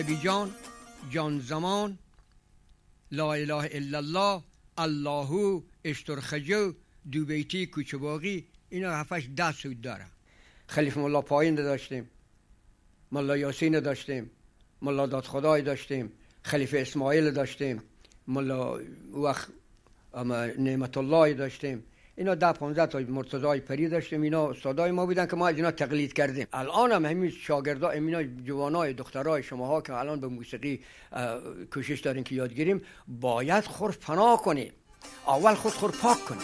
زندگی جان زمان، لا اله الا الله، اللهو، اشترخجو، دو بیتی، کوچه باقی، اینا 7-10 سود داره. خلیفه ملا پایین داشتیم، ملا یاسین داشتیم، ملا دادخدای داشتیم، خلیفه اسماعیل داشتیم، ملا وقت نعمت الله داشتیم. اینا 10-15 تا مرتضای پری داشتیم. اینا استادای ما بودن که ما از اینا تقلید کردیم. الان هم همین شاگردا، اینا جوانای دخترای شماها که الان به موسیقی کوشش دارین که یاد گیریم، باید خور پناه کنیم. اول خور پاک کنیم.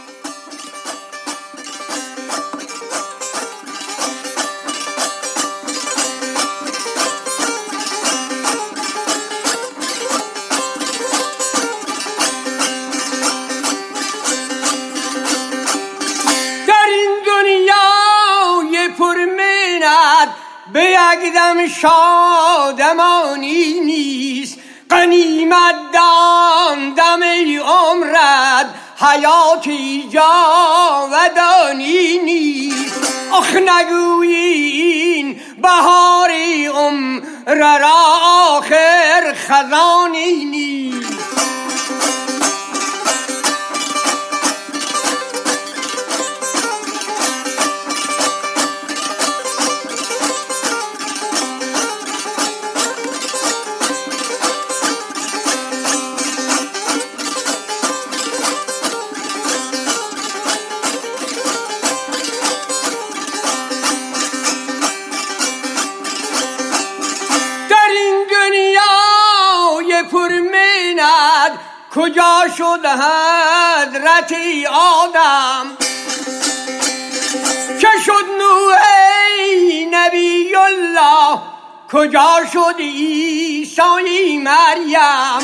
به یک دم شادمانی نیست، غنیمت دان دم عمرت، حیاتی جاودانی نیست. آخ نگویین بهاری عمر را آخر خزانی نیست. کجا شد حضرت آدم که شد نوح نبی الله، کجا شد عیسی مریم.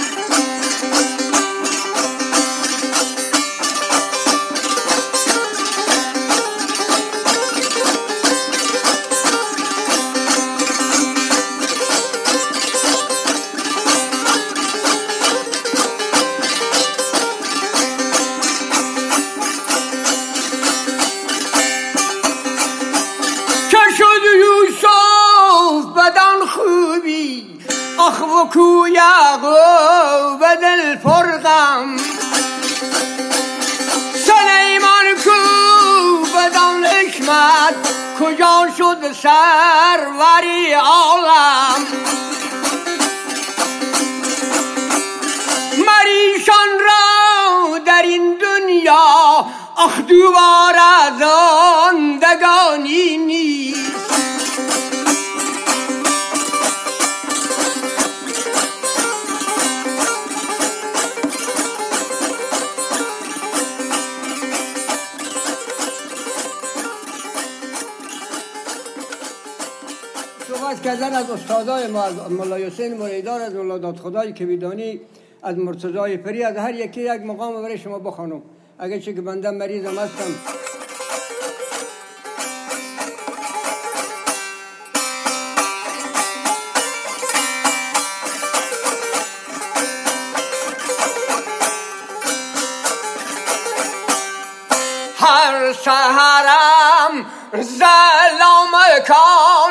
آخ و کو یعقوب دل پرغم، سلیمان کو بدان حکمت، کجا شد سروری عالم. مریشان را در این دنیا آخ دوباره زندگانی نیست. صحبت کردن از استادای ما، از ملا یاسین مریدار، از ملا دادخدای کبیدانی، از مرتضای پری، از هر یکی یک مقام برای شما بخوانم اگه چه که بنده مریضم هستم. هر سحرم ظلام کان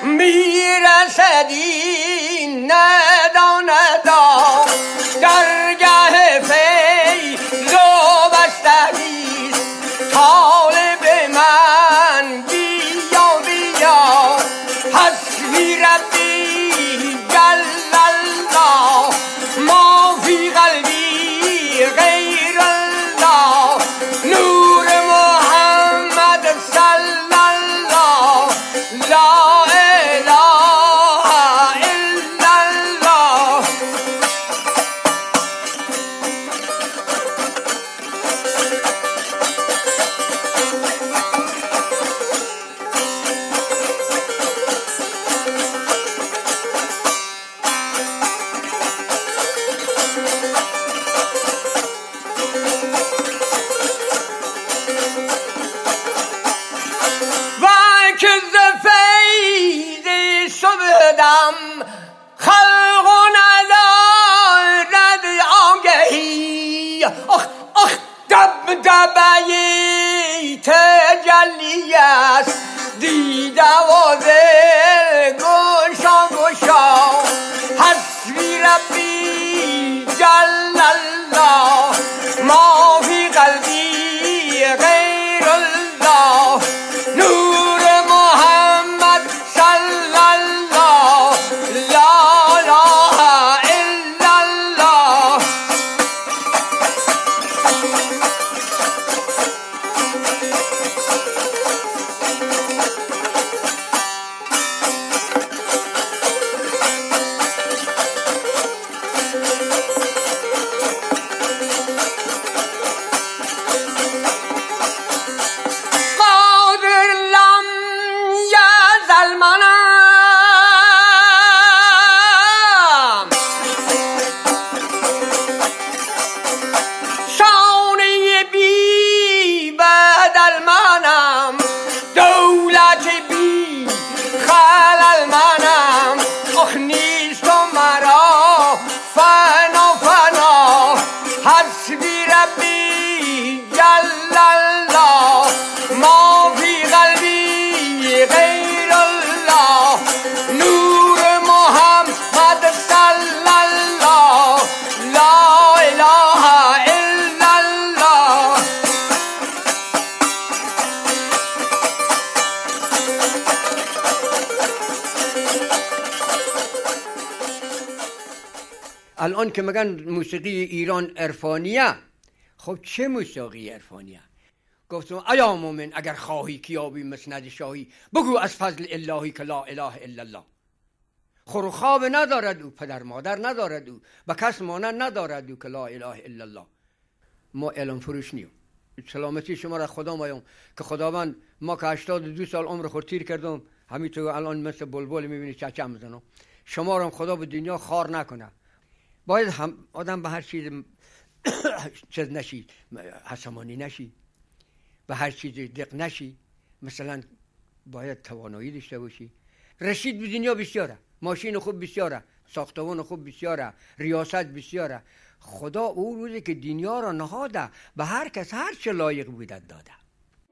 میرسدی نداندا، درگه فیض و بستگی طالب من بیا بیا. حسبی ربی جل الله ما فی قلبی غیر الله، نور محمد صلی الله لا اله الا الله. خلق ندارد آگهی، آخ دبدبه تجلی است، دیده و دل گشا ربی جل الله ما فی قلبی غیر الله نور محمد صلی الله لا اله الا الله الان که میگن موسیقی ایران عرفانیه، خب چه موسیقی عرفانیه؟ گفتم ایا مومن اگر خواهی که یابی مسند شاهی، بگو از فضل الهی که لا اله الا الله. خور و خواب ندارد او، پدر مادر ندارد او، به کس مانند ندارد او که لا اله الا الله. ما اعلام فروش نیم. سلامتی شما را خدا مایم که خداوند ما که 82 سال عمر خود تیر کردم، همینطور الان مثل بلبل میبینی چچه میزنم. شما را خدا به دنیا خار نکنه. باید هم آدم به هر چیز چیز نشی، حسمانی نشی، به هر چیز دق نشی. مثلا باید توانایی داشته باشی. رشید به دنیا بسیاره، ماشین خوب بسیاره، ساختمان خوب بسیاره، ریاست بسیاره. خدا او روزی که دنیا را نهاده به هر کس هر چه لایق بودد داده.